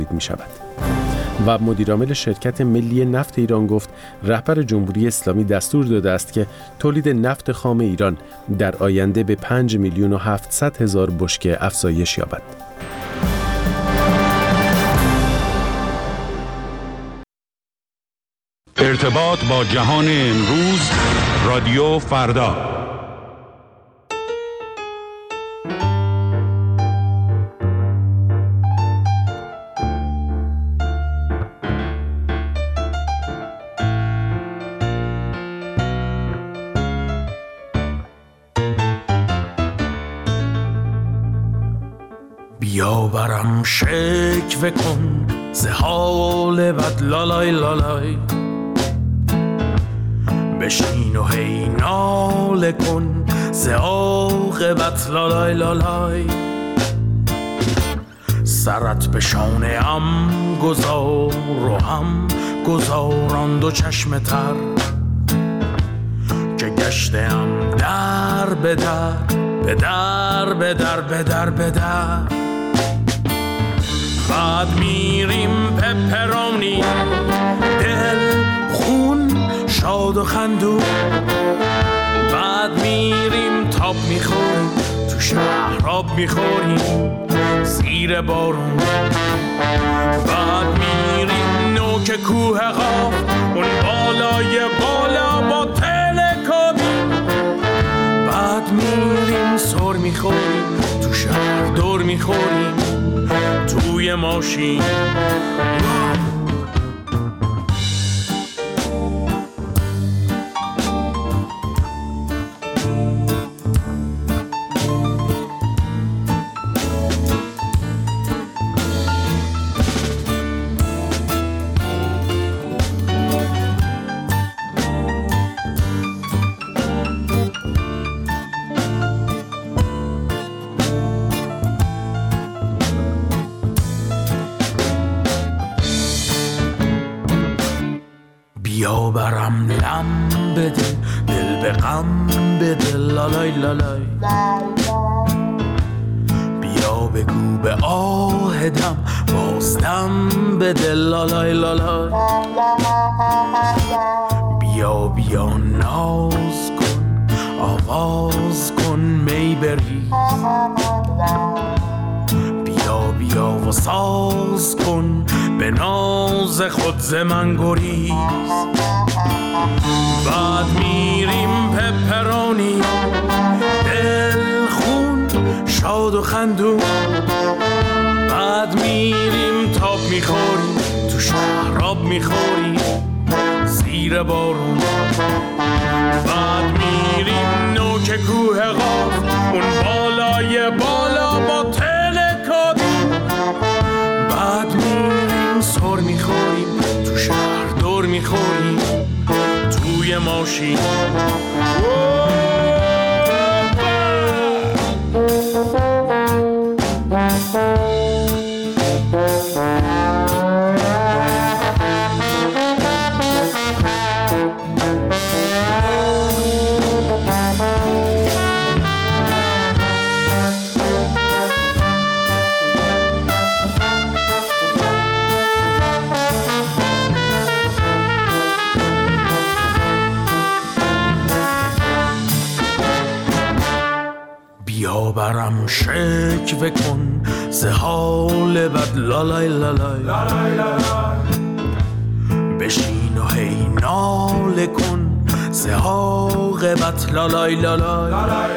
می شود. و مدیرعامل شرکت ملی نفت ایران گفت رهبر جمهوری اسلامی دستور داده است که تولید نفت خام ایران در آینده به 5,700,000 بشکه افزایش یابد. ارتباط با جهان امروز، رادیو فردا. بیا برم شکوه کن ز حال بد لالای لالای، بشین و هی ناله کن ز عاقبت لالای لالای. سرت به شانه ام گذار و هم گذاران دو چشم تر، که گشتم در به در به در به در به در به در. بعد میریم پپرانی دل خون شاد و خندون، بعد میریم تاب میخوریم تو شهر آب میخوریم زیر بارون، بعد میریم نوک کوه قاف اون بالای بالا با تلکابی، بعد میریم سر میخوریم تو شهر دور میخوریم توی ماشین. بیا برم لم بده دل به غم بده لالای لالای، بیا بگو به آهدم بازدم بده لالای لالای. بیا بیا ناز کن آواز کن می بریز، بیا بیا و ساز کن به ناز خود ز من گریز. بعد میریم پپرانی دل خون شاد و خندون، بعد میریم تاب میخوریم تو شهر آب میخوریم زیر بارون، بعد میریم نوک کوه قاف اون بالای بالا با تلکابی، بعد میریم سر میخوریم تو شهر دور میخوریم توی ماشین. بیا برم شکوه کن ز حال بد لالای لالای، بشین و هی ناله کن ز عاقبت لالای لالای.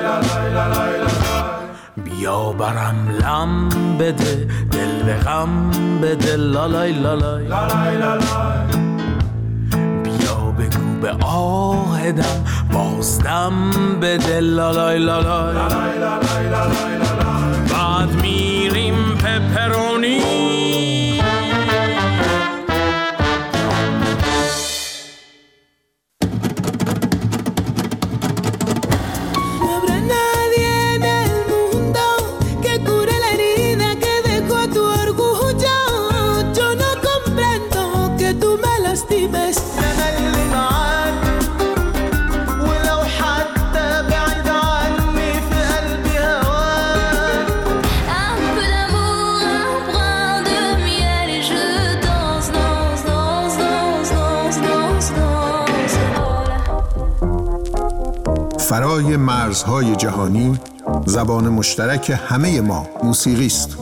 بیا برم لم بده دل به غم بده لالای لالای، بیا بگو به آهدم بازدم بده لالای لالای. بعد میریم پپرونی Un peu d'amour, un brin de فرای مرزهای جهانی، زبان مشترک همه ما موسیقی است.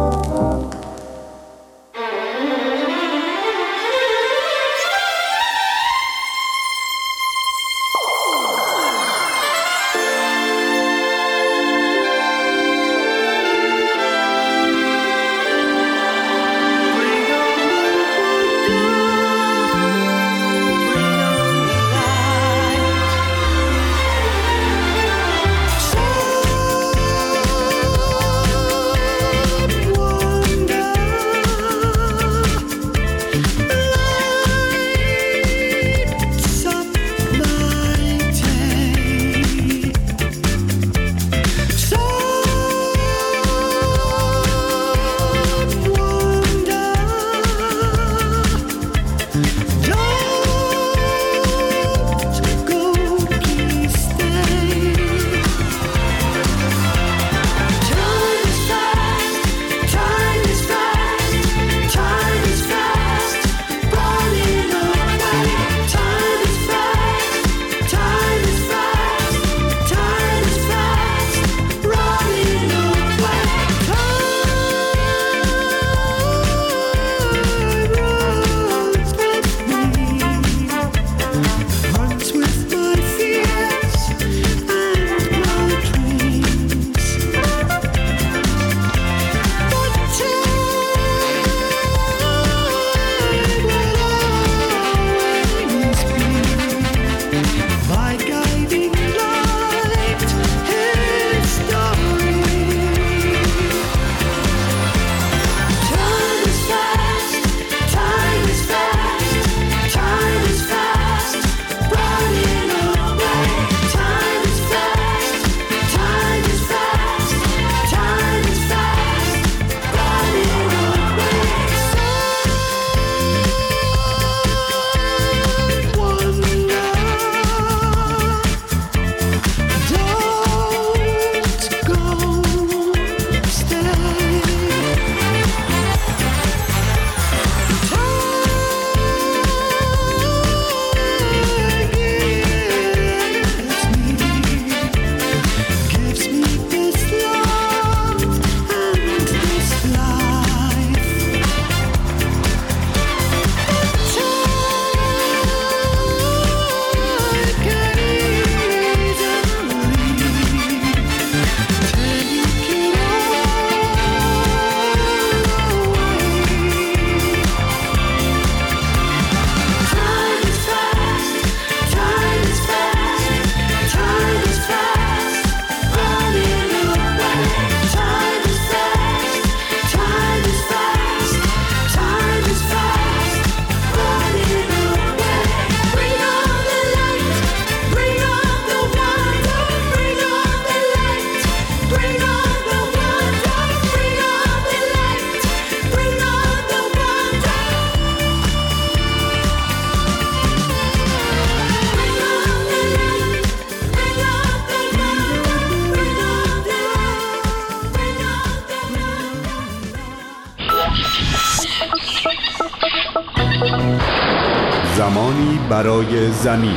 زمانی برای زمین.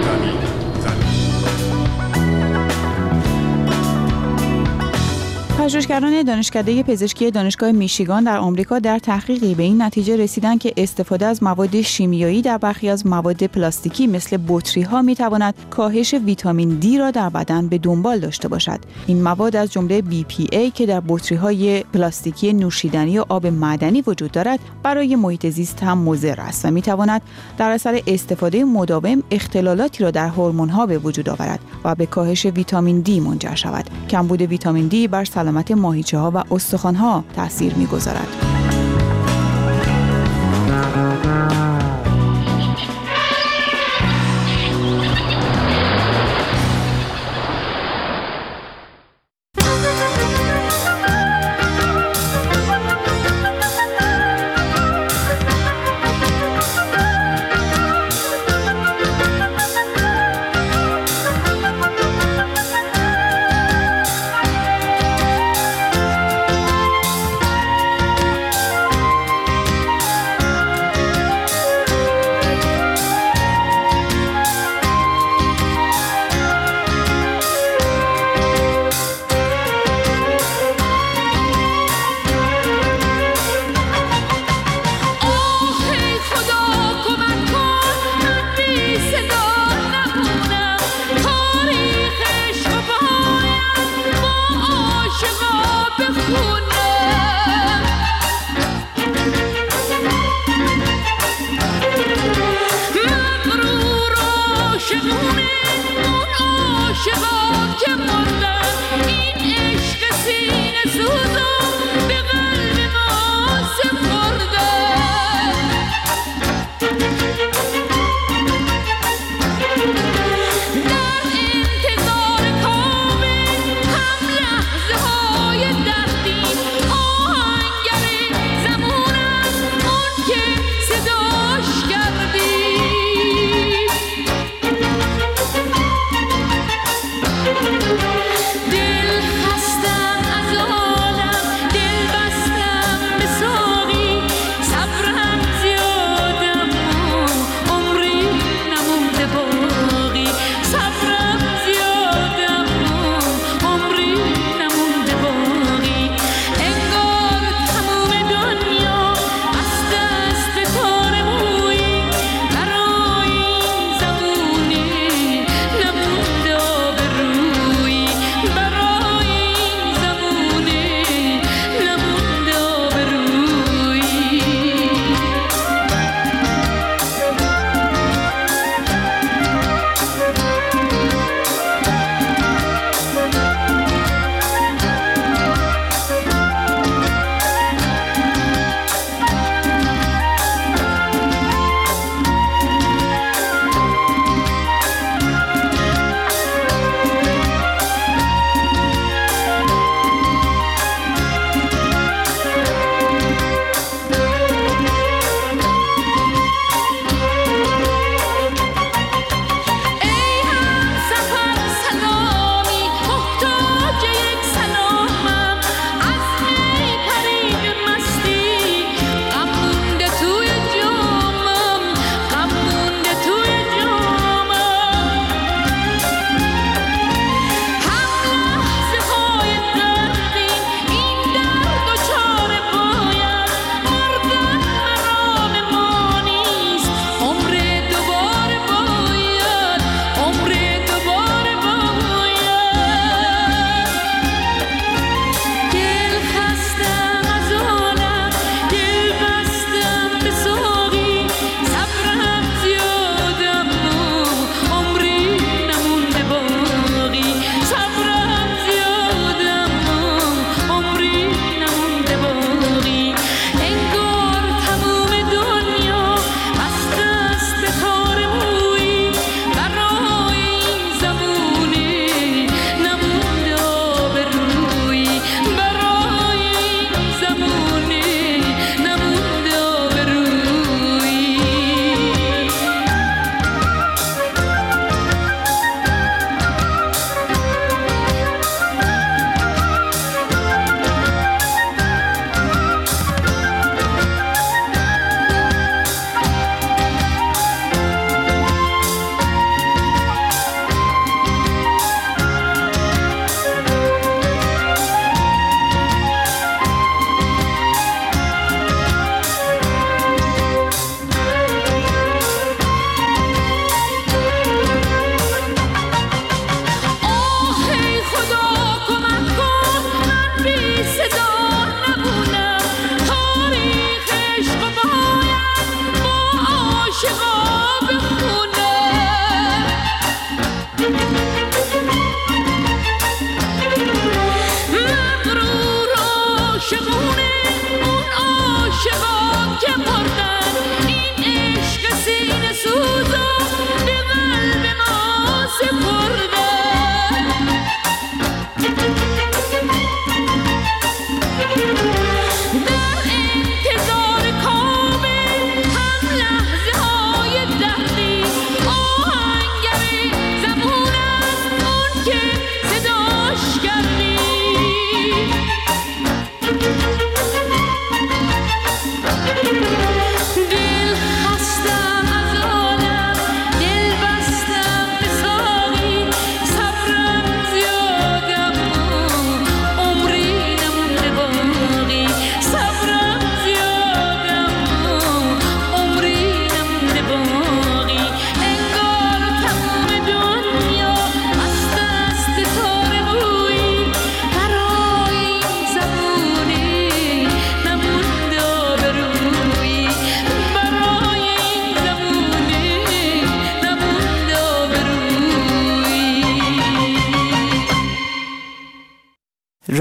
پژوهشگران دانشکده پزشکی دانشگاه میشیگان در آمریکا در تحقیقی به این نتیجه رسیدند که استفاده از مواد شیمیایی در برخی از مواد پلاستیکی مثل بطری‌ها می‌تواند کاهش ویتامین دی را در بدن به دنبال داشته باشد. این مواد از جمله BPA که در بطری‌های پلاستیکی نوشیدنی و آب معدنی وجود دارد، برای محیط زیست هم مضر است و می‌تواند در اثر استفاده مداوم اختلالاتی را در هورمون‌ها به وجود آورد و به کاهش ویتامین دی منجر شود. کمبود ویتامین دی بر سلامت ماهیچه‌ها و استخوان‌ها تأثیر می‌گذارد.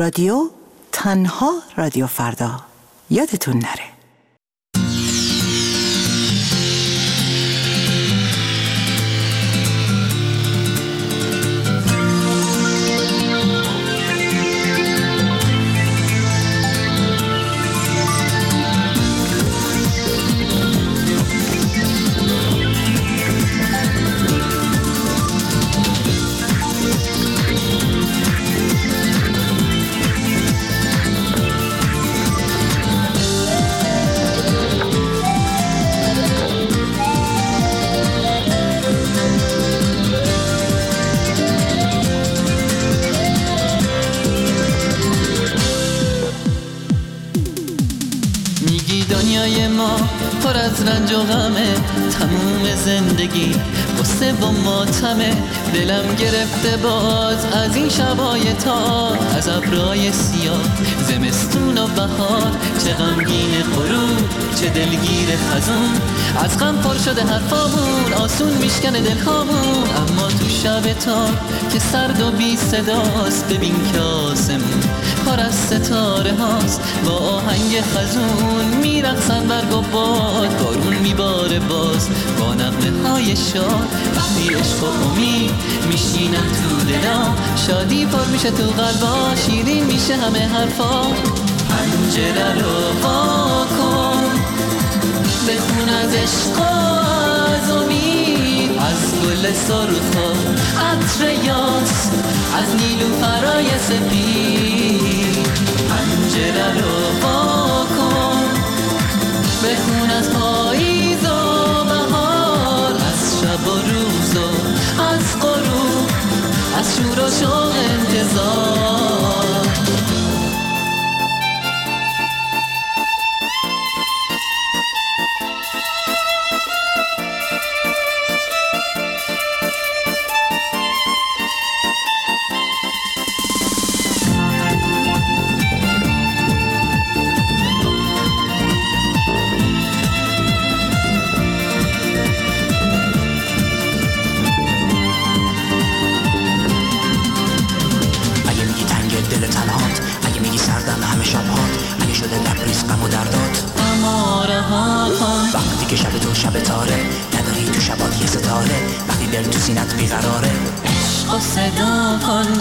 رادیو، تنها رادیو فردا. یادتون نره. دنیای ما پر از رنج و غمه، تموم زندگی قصه و ماتمه. دلم گرفته باز از این شبای تار، از ابرای سیاه زمستون و بهار. چه غمگین غروب، چه دلگیر خزون، از غم پر شده حرفامون، آسون میشکنه دلهامون. اما تو شب تار که سرد و بی صداست، ببین که آسمون پر از ستاره هاست. با آهنگ خزون میرقصن برگ و باد، بارون میباره باز با نغمه های شاد. وقتی عشق و امید میشینن تو دلام، شادی پر میشه تو قلبا، شیرین میشه همه حرفا. پنجره رو وا کن، بخون از عشق و از امید، از گل سرخ و عطر یاس، از نیلوفرای سپید. پنجره رو وا کن، بخون از پاییز و بهار، از شب و روز و از غروب، از شور و شوق انتظار. وقتی که شب تو شب تاره، نداری تو شبات یه ستاره، وقتی دل تو سینت بیقراره، عشق و صدا کن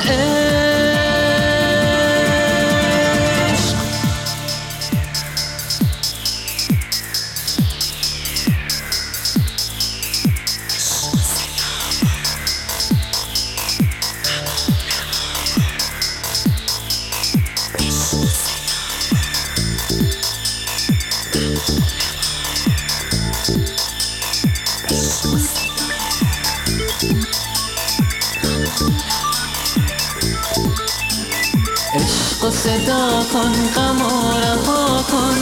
صدا کن، غم و رها کن.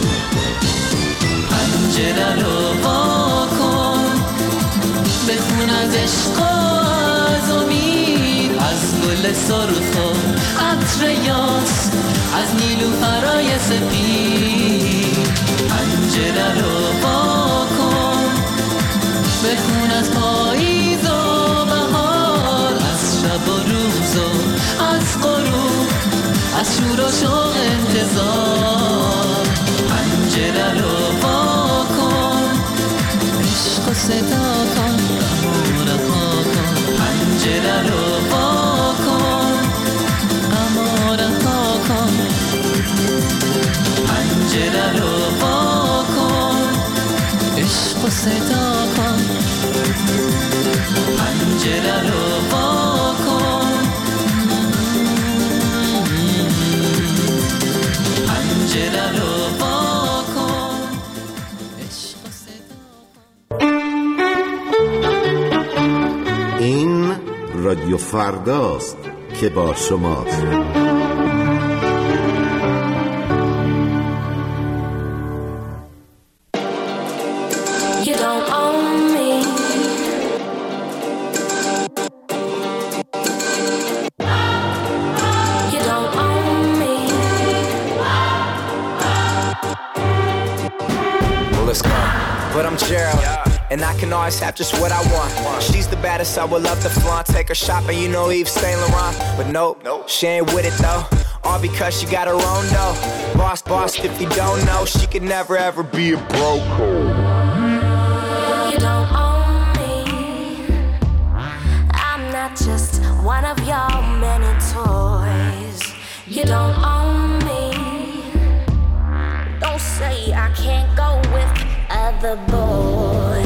پنجره رو وا کن، بخون از عشق و از امید، از گل سرخ و عطر یاس، از نیلوفرای سپید. پنجره رو وا کن، بخون از پاییز و بهار، از شب و روز و از غروب، از شور و شوق انتظار. پنجره رو وا کن، عشق و صدا کن، غم و رها کن. پنجره رو وا کن، غم و رها کن. پنجره رو وا کن، عشق و صدا کن. پنجره رو وا کن، پنجره رو وا کن، عشق و صدا کن. این رادیو فرداست که با شماست. And I can always have just what I want. She's the baddest, I would love to flaunt. Take her shopping, you know Yves Saint Laurent. But nope, she ain't with it though. all because she got her own dough. Boss, if you don't know, she could never ever be a broke. You don't own me. I'm not just one of your many toys. You don't own me. Don't say I can't go with other boys.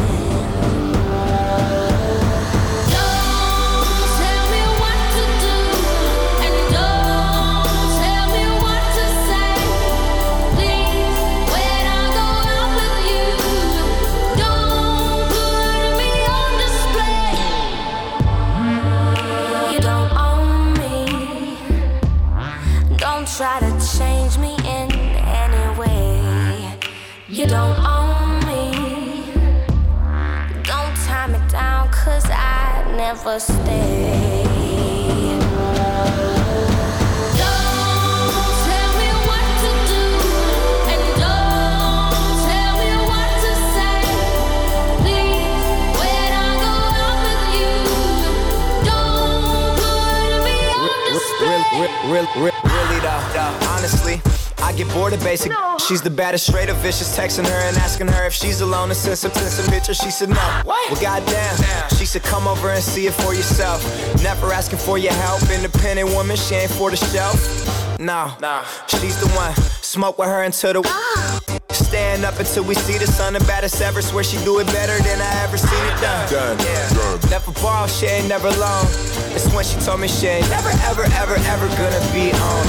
Try to change me in any way. You don't own me. Don't tie me down, 'cause I never stay. Don't tell me what to do, and don't tell me what to say. Please, when I go out with you, don't put me on display. Really though, honestly, I get bored of basic. No. She's the baddest, straight up vicious. Texting her and asking her if she's alone and send some pictures. She said no. What? Well, goddamn. She said come over and see it for yourself. Never asking for your help. Independent woman, she ain't for the shelf. No, she's the one. Smoke with her until the stand up until we see the sun. The baddest ever. Swear she do it better than I ever seen it done. Never ball, she ain't never alone. It's when she told me she ain't never, ever, ever, ever gonna be on.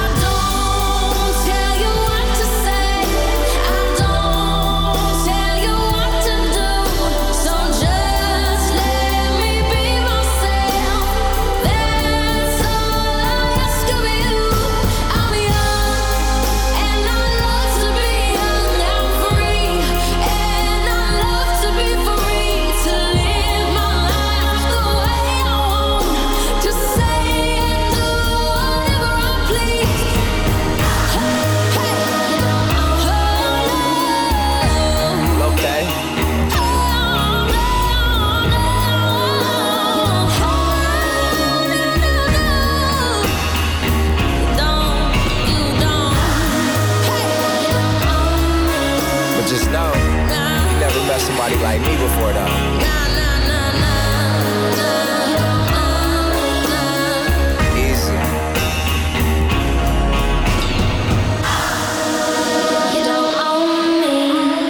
Just know, you never met somebody like me before though. Easy. You don't own me.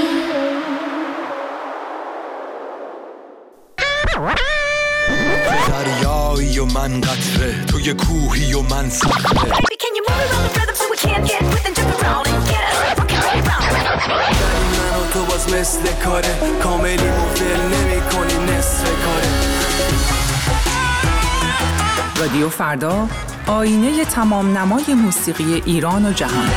دریایی و من قطره توی کوهی و من صخره. Can you move around the rhythm so we can't get within jump around and get us rockin' right round. من و تو باز مثل کاره کاملی مفل نمی کنی نصف کاره. رادیو فردا، آینه تمام نمای موسیقی ایران و جهان.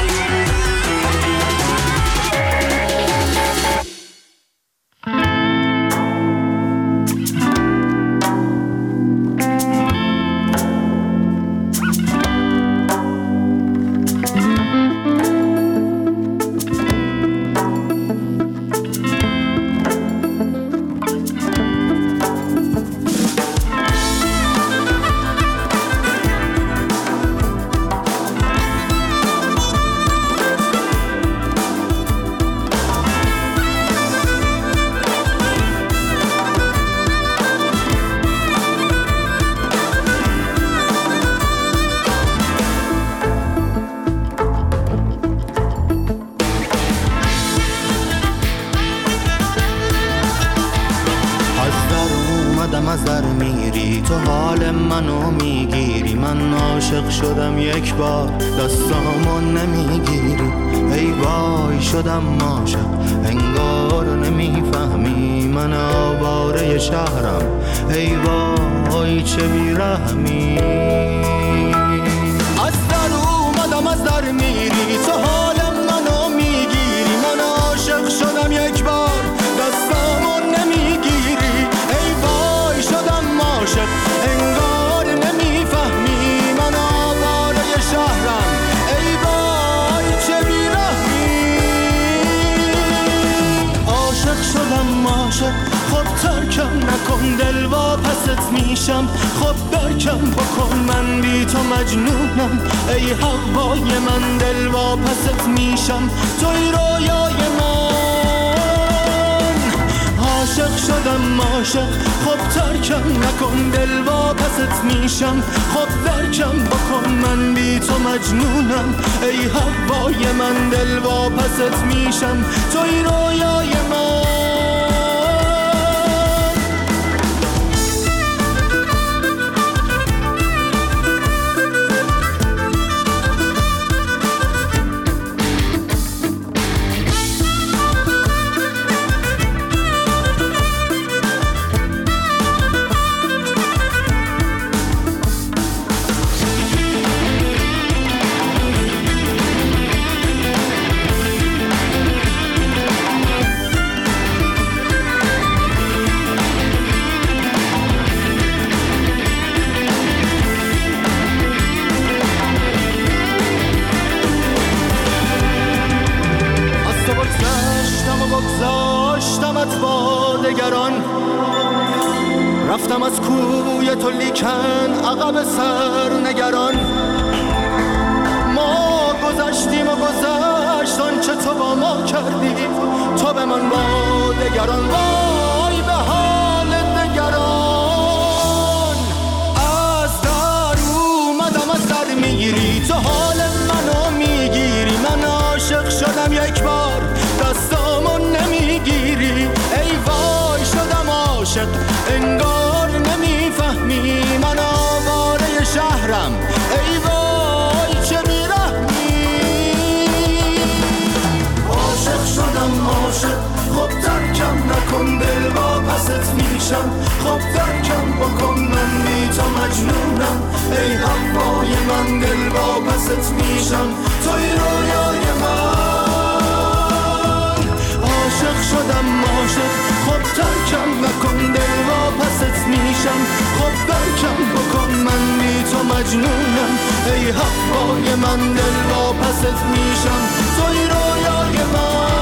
از در میری تو حال منو میگیری. من عاشق شدم یک بار دستامو نمیگیری. ای وای شدم عاشق انگار نمیفهمی. من آواره شهرم ای وای چه بیرحمی. از در اومدم از در میری تو حال منو میگیری. من عاشق شدم یک بار دستامو نمیگیری. ای وای شدم عاشق انگار نمیفهمی. من آواره شهرم ای وای چه بیرحمی. عاشق شدم عاشق خب ترکم نکن دل واپست میشم. خب درکم بکن من بی تو مجنونم، ای هوای من دل واپست میشم. توی رویای من عاشق شدم عاشق، خب ترکم نکن دل واپست میشم. خب درکم بکن من بی تو مجنونم، ای هوای من دل واپست میشم. توی رویای من رفتم از کوی تو لیکن عقب سر نگران. ما گذشتیم و گذشت آنچه تو با ما کردی، تو به من با دگران. وای به حال دگران. از در اومدم از در میگیری، تو حال منو میگیری. من عاشق شدم یک بار دستامو نمیگیری. ای وای شدم عاشق انگار نمیفهمی. من آواره شهرم ای وای چه بیرحمی. عاشق شدم عاشق، خب ترکم نکن دل واپست میشم. خب ترکم بکن من بی تو مجنونم، ای هوای من دل واپست میشم. توی رویای من عاشق شدم عاشق، خب ترکم نکن دل واپست میشم. خب درکم بکن من بی تو مجنونم، ای هوای من دل واپست میشم. توی رویای من